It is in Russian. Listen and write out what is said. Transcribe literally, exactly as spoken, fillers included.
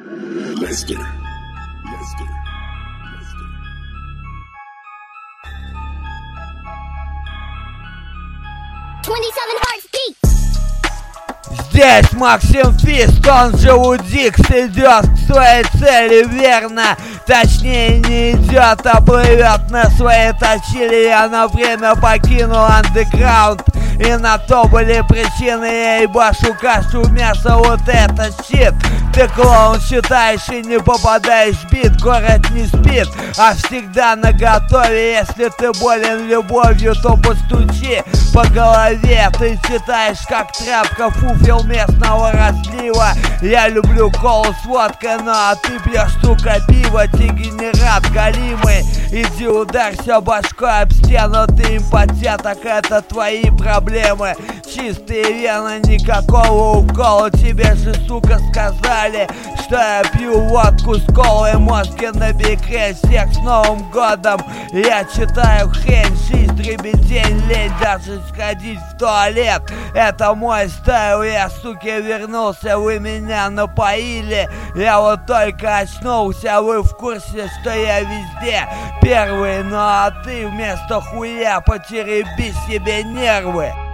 Лестер. Лестер. twenty-seven heartbeats. Здесь Максим Фист, он же Удикс, идет к своей цели верно. Точнее не идет, а плывет на своей точили. Я на время покинул андеграунд, и на то были причины. Я ебашу кашу мясо, вот это щит. Ты клоун считаешь и не попадаешь в бит. Город не спит, а всегда наготове. Если ты болен любовью, то постучи по голове. Ты читаешь как тряпка фуфел местного разлива. Я люблю колу с водкой, ну а ты пьешь, сука, пиво. Дегенерат галимый, иди ударься башкой об стену. Ты импотент, так это твои проблемы. Чистые вены, никакого укола. Тебе же, сука, сказали, что я пью водку с колой. Мозги на бекре, всех с Новым годом. Я читаю хрень, жизнь, дребедень, лень даже сходить в туалет. Это мой стайл, я, суки, вернулся, вы меня напоили. Я вот только очнулся, вы в курсе, что я везде первый. Ну а ты вместо хуя потереби себе нервы.